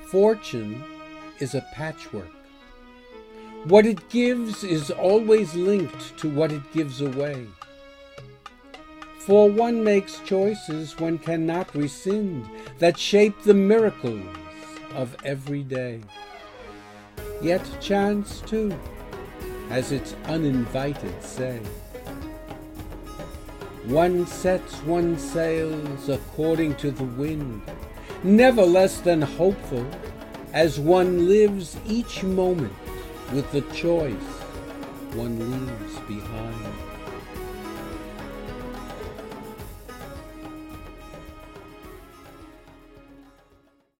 Fortune is a patchwork. What it gives is always linked to what it gives away. For one makes choices one cannot rescind that shape the miracles of every day. Yet chance, too, has its uninvited say. One sets one's sails according to the wind, never less than hopeful, as one lives each moment with the choice one leaves behind.